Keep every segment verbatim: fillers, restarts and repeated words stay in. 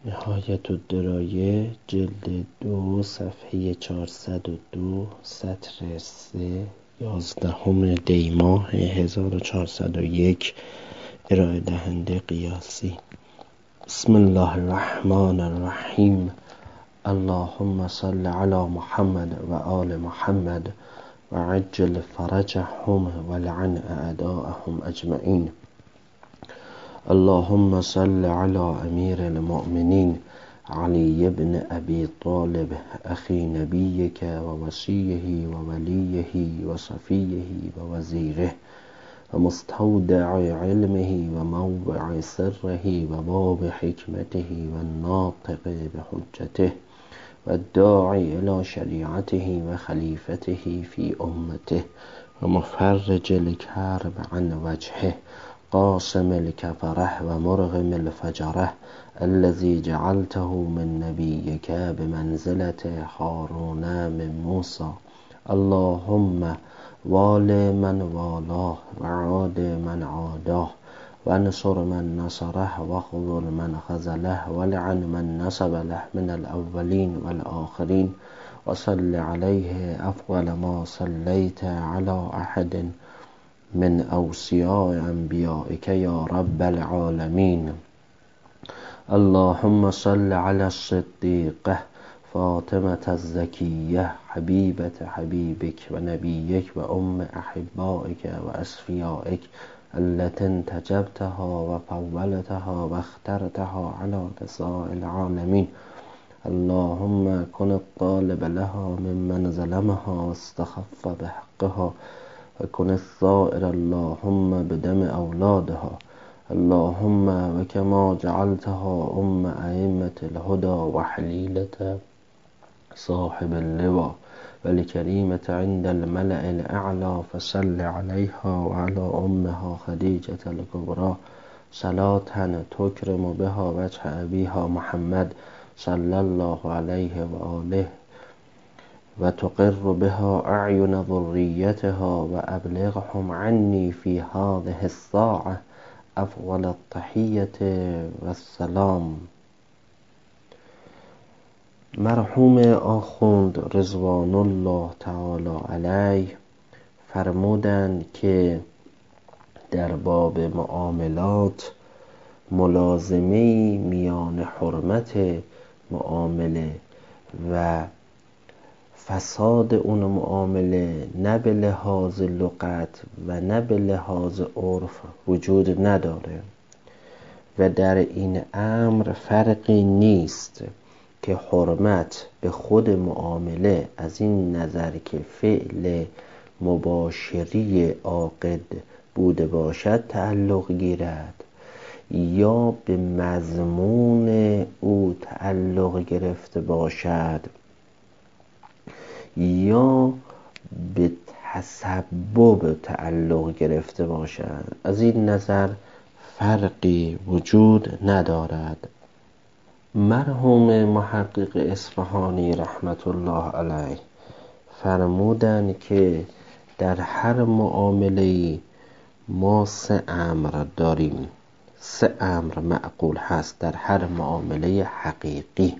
نهایت الدرایه جلد دو صفحه چهارصد و دو سطر سه یازدهم دی ماه هزار و چهارصد و یک ارائه دهنده قیاسی. بسم الله الرحمن الرحیم. اللهم صل علی محمد و آل محمد و عجل فرجهم و لعن اعداءهم اجمعین. اللهم صل على امیر المؤمنین علی بن ابی طالب اخی نبیک و وصیه و ولیه و صفیه و وزیره و مستودع علمه و موضع سره و باب حکمته و الناطق بحجته و الداعی الى شریعته و خلیفته فی امته و مفرج الکرب عن وجهه قاسم الكفره و مرغم الفجره الذي جعلته من نبيك بمنزلة هارون من موسى. اللهم وال من والاه وعاد من عاداه وانصر من نصره واخذل من خذله ولعن من نسب له من الأولين والآخرين وصل عليه أفضل ما صليت على أحد من أوصياء أنبيائك يا رب العالمين. اللهم صل على الصديقة فاطمة الزكية حبيبة حبيبك ونبيك وأم أحبائك وأصفيائك التي انتجبتها وفولتها واخترتها على نساء العالمين. اللهم كن الطالب لها ممن ظلمها واستخف بحقها وكن الثائر اللهم بدم أولادها. اللهم وكما جعلتها أم أئمة الهدى وحليلة صاحب اللواء والكريمة عند الملأ الأعلى فصل عليها وعلى أمها خديجة الكبرى صلاة تكرم بها وجه أبيها محمد صلى الله عليه وآله وتقر بها أعين ذريتها وأبلغهم عني في هذه الساعة أفضل التحية والسلام. مرحوم آخوند رضوان الله تعالی علیه فرمودند که در باب معاملات ملازمه‌ای میان حرمت معامله و فساد اون معامله نه به لحاظ لغت و نه به لحاظ عرف وجود نداره و در این امر فرقی نیست که حرمت به خود معامله از این نظر که فعل مباشری عاقد بوده باشد تعلق گیرد یا به مضمون او تعلق گرفته باشد یا به تسبب تعلق گرفته باشد. از این نظر فرقی وجود ندارد. مرحوم محقق اصفهانی رحمت الله علیه فرمودند که در هر معامله‌ای ما سه امر داریم. سه امر معقول هست در هر معامله حقیقی.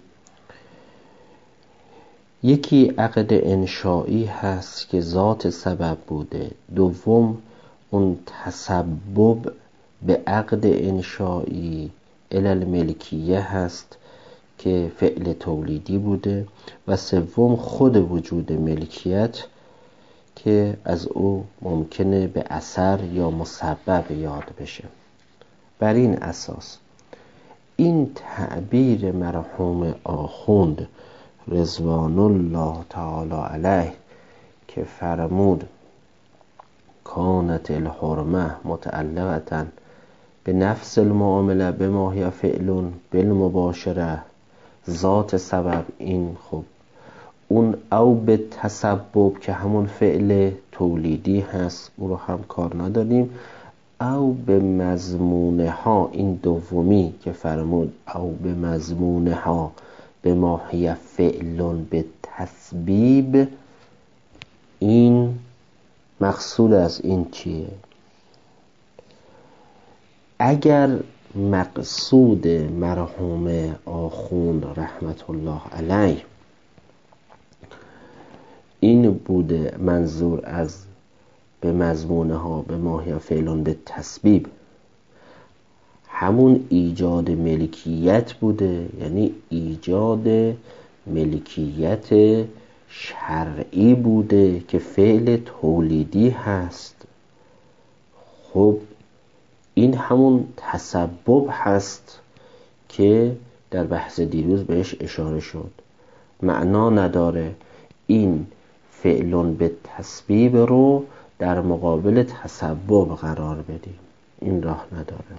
یکی عقد انشایی هست که ذات سبب بوده. دوم اون تسبب به عقد انشایی علل ملکیه هست که فعل تولیدی بوده و سوم خود وجود ملکیت که از او ممکنه به اثر یا مسبب یاد بشه. بر این اساس این تعبیر مرحوم آخوند رضوان الله تعالی علیه که فرمود کانت الحرمه متعلقة به نفس المعامله بما هی فعل بالمباشره ذات سبب، این خب اون او به تسبب که همون فعل تولیدی هست او رو هم کار نداریم، او به مضمونه ها این دومی که فرمود او به مضمونه ها به ماهی فعل به تسبیب، این مقصود از این چیه؟ اگر مقصود مرحوم آخوند رحمت الله علیه این بوده، منظور از به مضمونه ها به ماهی فعلون به تسبیب همون ایجاد ملکیت بوده، یعنی ایجاد ملکیت شرعی بوده که فعل تولیدی هست. خب این همون تسبب هست که در بحث دیروز بهش اشاره شد. معنا نداره این فعلون به تسبیب رو در مقابل تسبب قرار بدیم، این راه نداره.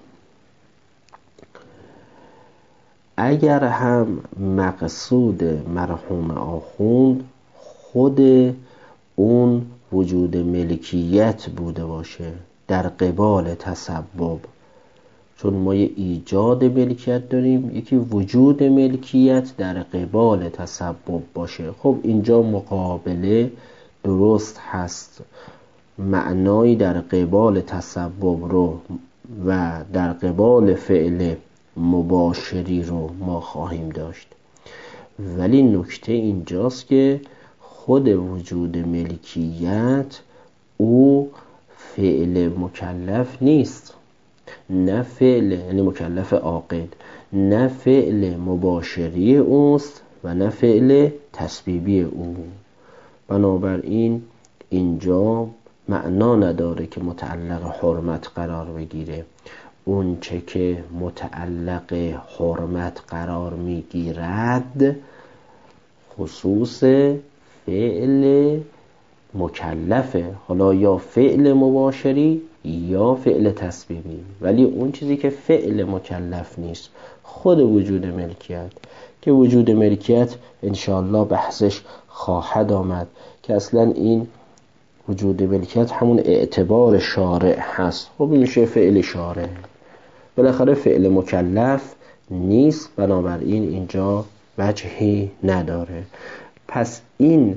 اگر هم مقصود مرحوم آخوند خود اون وجود ملکیت بوده باشه در قبال تسبب، چون ما یه ایجاد ملکیت داریم، یکی وجود ملکیت در قبال تسبب باشه، خب اینجا مقابله درست هست. معنایی در قبال تسبب رو و در قبال فعل مباشری رو ما خواهیم داشت. ولی نکته اینجاست که خود وجود ملکیت او فعل مکلف نیست، نه فعل یعنی مکلف عاقل، نه فعل مباشری اوست و نه فعل تسبیبی او. بنابراین اینجا معنا نداره که متعلق حرمت قرار بگیره. اون چه که متعلق حرمت قرار میگیرد خصوص فعل مکلفه، حالا یا فعل مباشری یا فعل تسبیبی. ولی اون چیزی که فعل مکلف نیست خود وجود ملکیت، که وجود ملکیت انشاءالله بحثش خواهد آمد که اصلا این وجود ملکیت همون اعتبار شارع هست. خب میشه فعل شارع، بالاخره فعل مکلف نیست، بنابراین اینجا وجهی نداره. پس این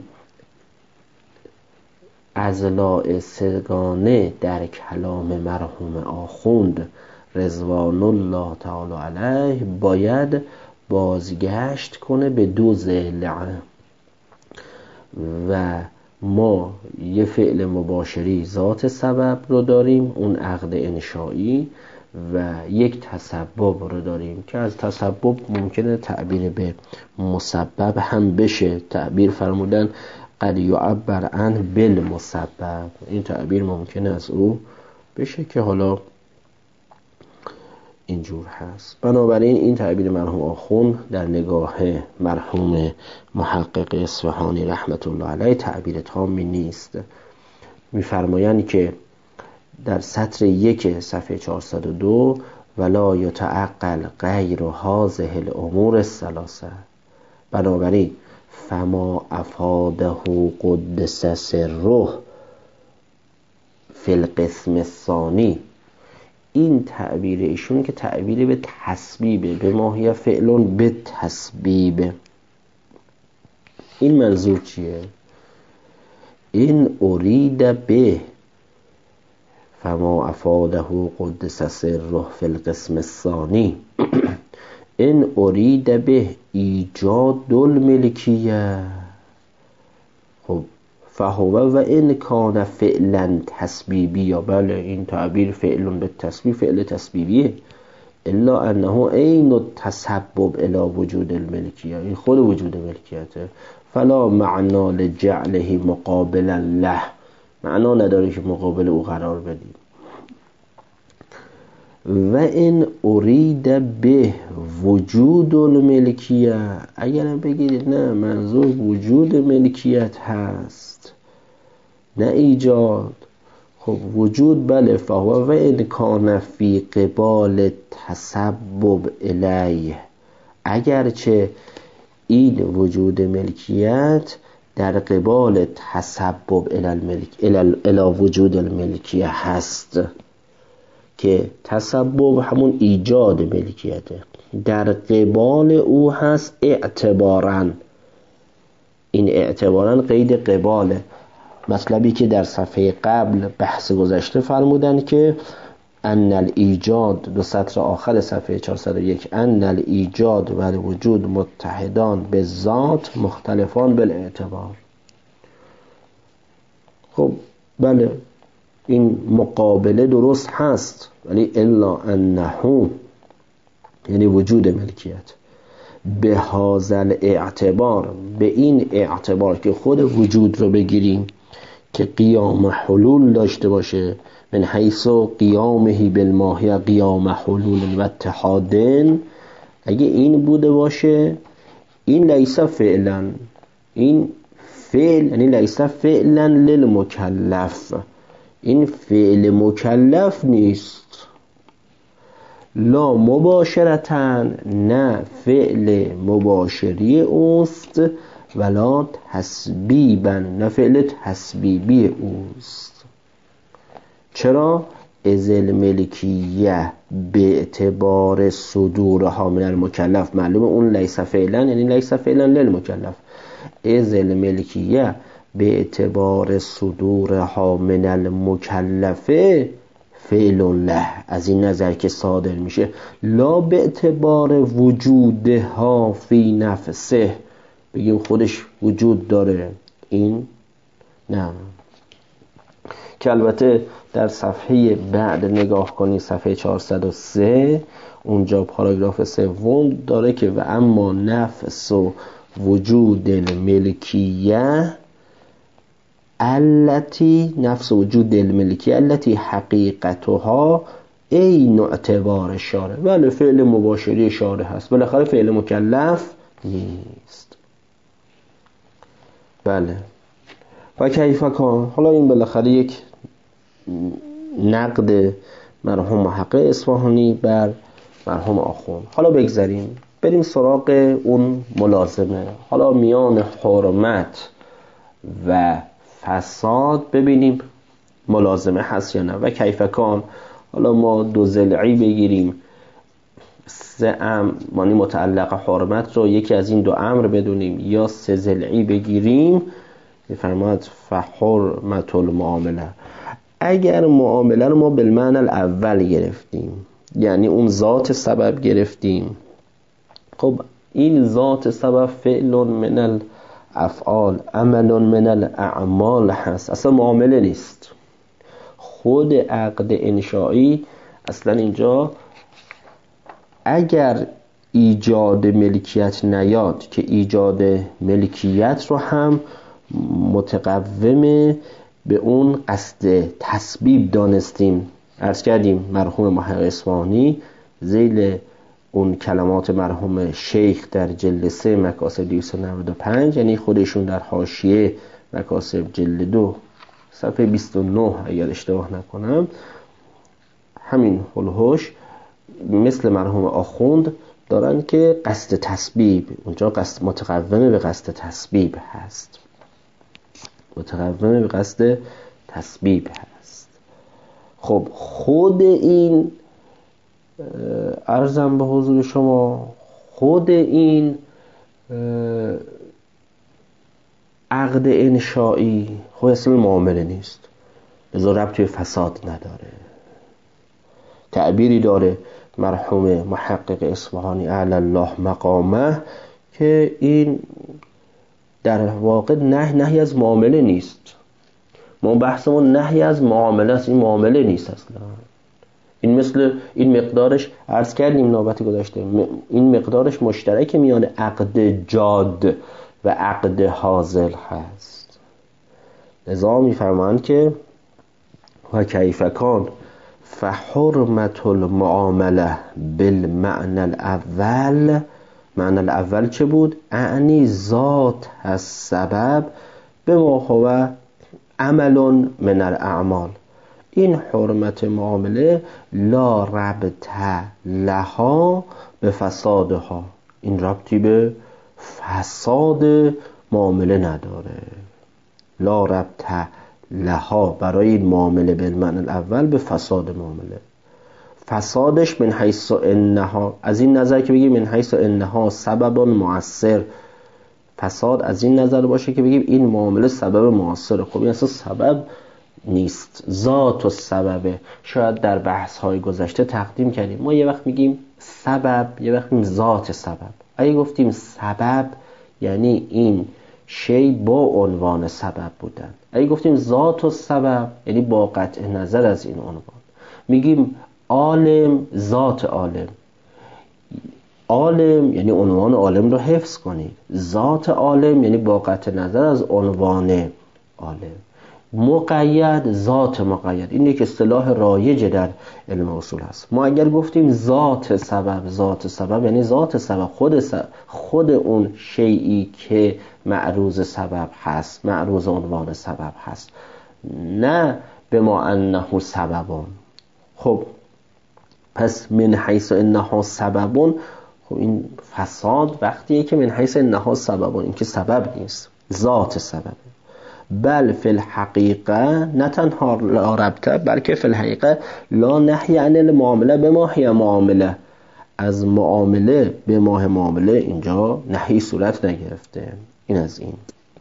اضلاع سگانه در کلام مرحوم آخوند رضوان الله تعالی علیه باید بازگشت کنه به دو ضلع، و ما یه فعل مباشری ذات سبب رو داریم، اون عقد انشایی، و یک تسبب رو داریم که از تسبب ممکنه تعبیر به مسبب هم بشه. تعبیر فرمودن قد یعبر عنه بالمسبب، این تعبیر ممکنه از او بشه که حالا اینجور هست. بنابراین این تعبیر مرحوم آخوند در نگاه مرحوم محقق اصفهانی رحمت الله علیه تعبیر تامی نیست. میفرمایند که در سطر یک صفحه چهارصد و دو ولا یتعقل غیر هذه الامور الثلاثه، بنابراین فما افاده قدس سره فی القسم الثانی، این تعبیر ایشون که تعبیر به تسبیبه، به ماهی فعلون به تسبیبه، این منظور چیه؟ این ارید به فما افاده قدس سره فی القسم الثانی این ارید به ایجاد الملکیه. خب فهو و این کان فعلا تسبیبی، یا بله این تعبیر فعلون به تسبیب فعل تسبیبیه، الا انه عین التسبب الی وجود الملکیه، این خود وجود ملکیته. فلا معنا لجعله مقابلا له، معنا نداره که مقابل او قرار بدیم. و این ارید به وجود الملکیه، اگر بگیرید نه منظور وجود ملکیت هست نه ایجاد، خب وجود بله، فهو و این کان فی قبال تسبب الیه، اگرچه این وجود ملکیت در قبال تسبب الی الملک الی وجود الملکیه هست، که تسبب همون ایجاد ملکیته، در قبال او هست اعتباراً. این اعتباراً قید قباله، مطلبی که در صفحه قبل بحث گذشته فرمودن که ان الایجاد، دو سطر آخر صفحه چهارصد و یک، ان الایجاد و الوجود متحدان به ذات مختلفان بالاعتبار. خب بله این مقابله درست هست، ولی الا انه، یعنی وجود ملکیت، به هازل اعتبار، به این اعتبار که خود وجود رو بگیریم که قیام حلول داشته باشه، من حیث قیامه بالماهیه قیام حلول و اتحادن، اگه این بوده باشه این لیس فعلا، این فعل یعنی لیس فعلا للمکلف، این فعل مکلف نیست. لا مباشرتاً، نه فعل مباشری اوست، ولا تسبیباً، نه فعل تسبیبی اوست. چرا؟ از الملکیه به اعتبار صدورها من المکلف، معلومه اون لیس فعلا یعنی لیس فعلا للمکلف. از الملکیه به اعتبار صدورها من المکلفه فعل له، از این نظر که صادر میشه، لا به اعتبار وجودها فی نفسه، بگیم خودش وجود داره، این نه. که البته در صفحه بعد نگاه کنی، صفحه چهارصد و سه، اونجا پاراگراف سوم داره که و اما نفس و وجود الملکیه التي، نفس وجود الملکیه التي حقیقتها عین اعتبار شارع، بله فعل مباشری شارع هست، بالاخره فعل مکلف نیست. بله و کیف کان، حالا این بالاخره یک نقد مرحوم محقق اصفهانی بر مرحوم آخوند. حالا بگذاریم بریم سراغ اون ملازمه. حالا میان حرمت و فساد ببینیم ملازمه هست یا نه. و کیف کان، حالا ما دو ضلعی بگیریم، سه امر معنی متعلق حرمت رو یکی از این دو امر بدونیم، یا سه ضلعی بگیریم، میفرماید فحرمت المعامله. اگر معامله رو ما بالمعنی الاول گرفتیم، یعنی اون ذات سبب گرفتیم، خب این ذات سبب فعل من الافعال، عمل من الاعمال هست، اصلا معامله نیست. خود عقد انشایی اصلا اینجا اگر ایجاد ملکیت نیاد، که ایجاد ملکیت رو هم متقوم به اون قصد تسبیب دانستیم. عرض کردیم مرحوم محقق اصفهانی ذیل اون کلمات مرحوم شیخ در جلد سه مکاسب دویست و نود و پنج، یعنی خودشون در حاشیه مکاسب جلد دو صفحه بیست و نه اگر اشتباه نکنم، همین هلوش مثل مرحوم آخوند دارن که قصد تسبیب، اونجا قصد متقومه به قصد تسبیب هست، متقومه به قصد تسبیب هست. خب خود این عرضم به حضور شما، خود این عقد انشایی خود اصلا معامله نیست، لذا ربطی به فساد نداره. تعبیری داره مرحوم محقق اصفهانی اعلی الله مقامه که این در واقع نه نهی از معامله نیست. ما بحثمون نهی از معامله است، این معامله نیست اصلا. این مثل این مقدارش عرض کردیم نوبت گذاشته، این مقدارش مشترک میان عقد جاد و عقد حاصل هست. لذا میفرمایند که و کیف کان فحرمت المعامله بالمعنى الاول. معنی الاول چه بود؟ اعنی ذات السبب بما هو عمل من الاعمال. این حرمت معامله لا ربط لها به فسادها، این ربطی به فساد معامله نداره. لا ربط لها برای این معامله بالمعنی الاول به فساد معامله. فسادش من حیث انها، از این نظر که بگیم من حیث انها سبب مؤثر، فساد از این نظر باشه که بگیم این معامله سبب مؤثره. خب این اصلا سبب نیست، ذات و سببه. شاید در بحث های گذشته تقدیم کردیم، ما یه وقت میگیم سبب، یه وقت میگیم ذات سبب. اگه گفتیم سبب یعنی این شی با عنوان سبب بودن، اگه گفتیم ذات و سبب یعنی با قطع نظر از این عنوان. میگیم عالم، ذات عالم، عالم یعنی عنوان عالم رو حفظ کنید، ذات عالم یعنی با قطع نظر از عنوان عالم. مقید، ذات مقید، این یک اصطلاح رایج در علم اصول هست. ما اگر گفتیم ذات سبب، ذات سبب یعنی ذات سبب، خود سبب، خود اون شیئی که معروض سبب هست، معروض عنوان سبب هست، نه به ما انه سببون. خب پس من حیث انها سببون، خب این فساد وقتیه که من حیث انها سببون، این که سبب نیست، ذات سبب. بل فی الحقیقه، نه تنها لا ربطه بلکه فی الحقیقه لا نحی عن المعامله به ما هی معامله، از معامله به ماه معامله اینجا نحی صورت نگرفته. این از این.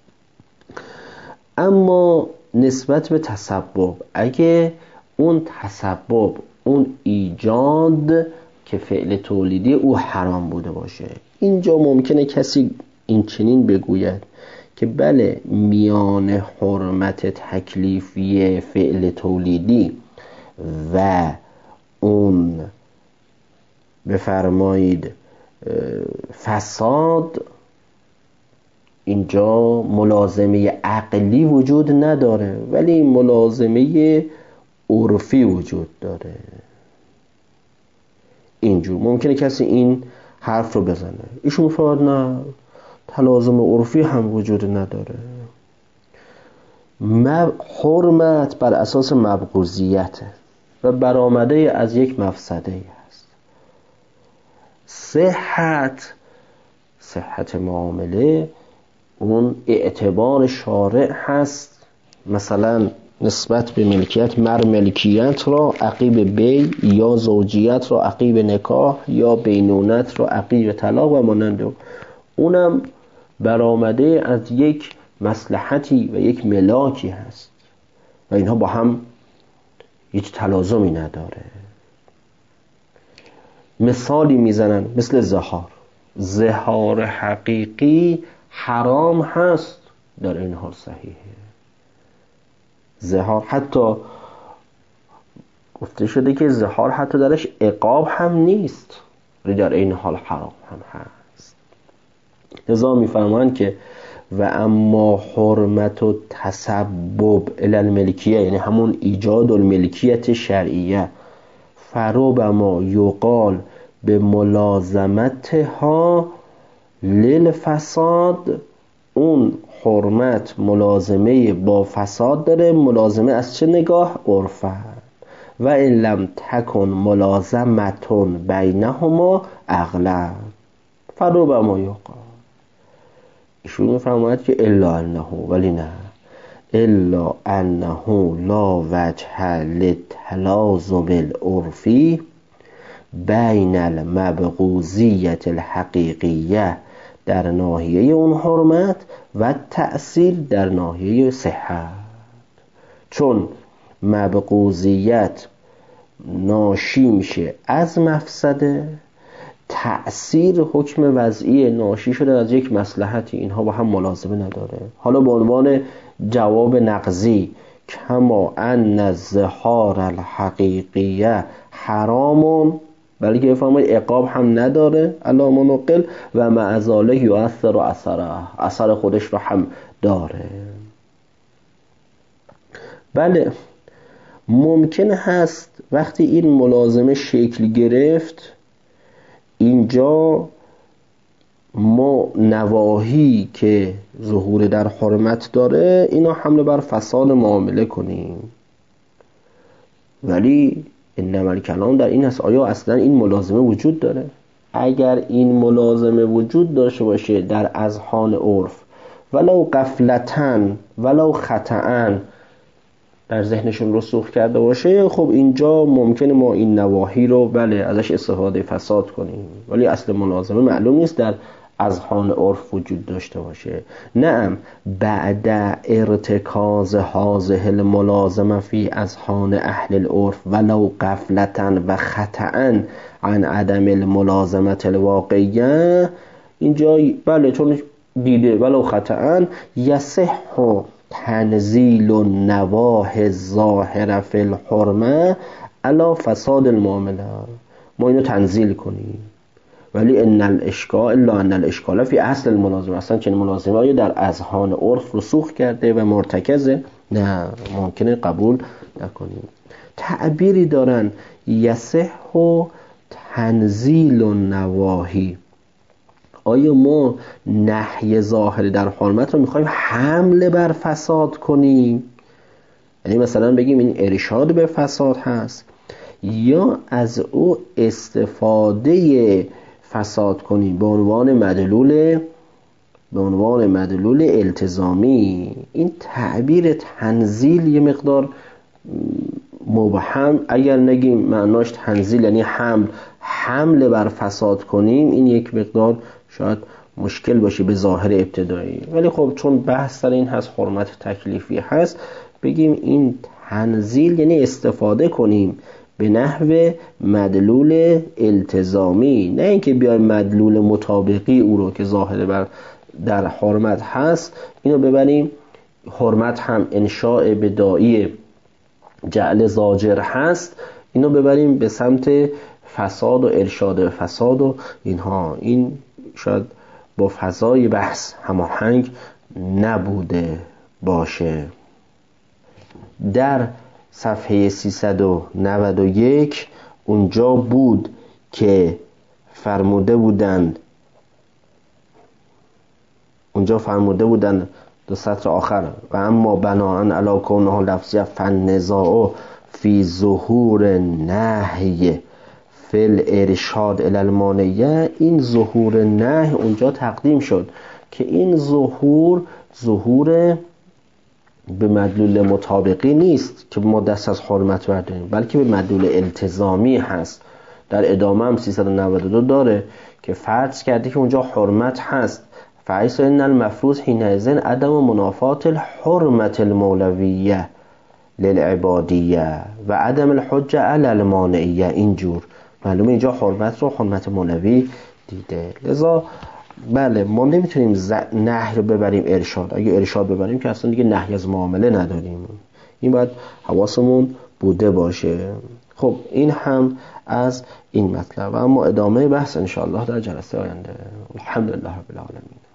اما نسبت به تسبب، اگه اون تسبب، اون ایجاد که فعل تولیدی او حرام بوده باشه، اینجا ممکنه کسی این چنین بگوید که بله میان حرمت تکلیفی فعل تولیدی و اون بفرمایید فساد، اینجا ملازمه عقلی وجود نداره ولی ملازمه عرفی وجود داره. اینجور ممکنه کسی این حرف رو بزنه، ایشون میفرماید نه، تلازم عرفی هم وجود نداره. حرمت بر اساس مبغوضیته و برآمده از یک مفسده است. صحت، صحت معامله اون اعتبار شارع هست، مثلا نسبت به ملکیت، مر ملکیت را عقیب بی یا زوجیت را عقیب نکاح یا بینونت را عقیب طلاق و مانند اونم برآمده از یک مصلحتی و یک ملاکی هست و اینها با هم هیچ تلازمی نداره. مثالی میزنن مثل زهار. زهار حقیقی حرام هست، در این حال صحیحه. زهار حتی گفته شده که زهار حتی درش عقاب هم نیست ولی در این حال حرام هم هست. لذا میفرمایند که و اما حرمت و تسبب الی الملکیه، یعنی همون ایجاد الملکیت شرعیه، فربما یقال به ملازمتها للفساد، اون حرمت ملازمه با فساد داره. ملازمه از چه نگاه؟ عرفا. و ان لم تکن ملازمتون بینهما اغلب فربما یقال. ایشون میفرماید که الا انه، ولی نه، الا انه لا وجه للتلازم العرفی بین المبغوضیت الحقیقیه در ناحیه اون حرمت و تأثیر در ناحیه صحت. چون مبغوضیت ناشی میشه از مفسده، تأثیر حکم وضعی ناشی شده از یک مصلحتی، اینها با هم ملازمه نداره. حالا به عنوان جواب نقضی، کما ان الزهار الحقیقیه حرامون، بلکه بفرمایید عقاب هم نداره الا منقل و مع ذلک یؤثر اثره، اثر خودش رو هم داره. بله ممکن هست وقتی این ملازمه شکل گرفت، اینجا ما نواهی که ظهور در حرمت داره اینا حمله بر فساد معامله کنیم، ولی انما الکلام در این است آیا اصلا این ملازمه وجود داره؟ اگر این ملازمه وجود داشته باشه در اذهان عرف، ولو غفلتن ولو خطأن در ذهنشون رسوخ کرده باشه، خب اینجا ممکنه ما این نواحی رو بله ازش استفاده فساد کنیم، ولی اصل ملازمه معلوم نیست در اذهان عرف وجود داشته باشه. نعم بعد ارتکاز هذه الملازمه فی اذهان اهل العرف ولو غفلة و خطأ عن عدم الملازمه الواقعیه، اینجا بله چون دیده ولو خطأ یصح تنزیل النواهی الظاهره فی الحرمه علی فساد المعامله، ما اینو تنزیل کنیم. ولی ان الاشکال الا ان الاشکال فی اصل الملازمه، اصلا چنین ملازمه های در اذهان عرف رسوخ کرده و مرتکزه، نه ممکنه قبول نکنیم. تعبیری دارن یصح تنزیل النواهی، آیا ما نهی ظاهری در حرمت رو میخوایم حمله بر فساد کنیم؟ یعنی مثلا بگیم این ارشاد به فساد هست، یا از او استفاده فساد کنیم به عنوان مدلول به عنوان مدلول التزامی. این تعبیر تنزیل یه مقدار مبهم، اگر نگیم معناش تنزیل یعنی حمل حمله بر فساد کنیم، این یک مقدار شاید مشکل باشه به ظاهر ابتدایی. ولی خب چون بحث سر این هست حرمت تکلیفی هست، بگیم این تنزیل یعنی استفاده کنیم به نحو مدلول التزامی، نه اینکه بیایم مدلول مطابقی او رو که ظاهر بر در حرمت هست اینو ببریم. حرمت هم انشاء بدائی جعل زاجر هست، اینو ببریم به سمت فساد و ارشاد فساد و اینها. این شاید با فضای بحث هماهنگ نبوده باشه. در صفحه سیصد و نود و یک اونجا بود که فرموده بودند اونجا فرموده بودند دو سطر آخر و اما بناءً علی کونه لفظیه فالنزاع فی ظهور نهی فی الارشاد الی المانعیه. این ظهور نهی اونجا تقدیم شد که این ظهور ظهور به مدلول مطابقی نیست که ما دست از حرمت برداریم، بلکه به مدلول التزامی هست. در ادامه هم سیصد و نود و دو داره که فرض کرده که اونجا حرمت هست، فعیس ان المفروض حینئذ عدم منافات الحرمت المولویه للعبادیه و عدم الحجه علی المانعیه. اینجور معلومه اینجا حرمت رو حرمت مولوی دیده. لذا بله ما نمیتونیم ز... نهی رو ببریم ارشاد. اگه ارشاد ببریم که اصلا دیگه نهی از معامله نداریم. این باید حواسمون بوده باشه. خب این هم از این مطلب، اما ادامه بحث انشاءالله در جلسه آینده. الحمدلله رب العالمین.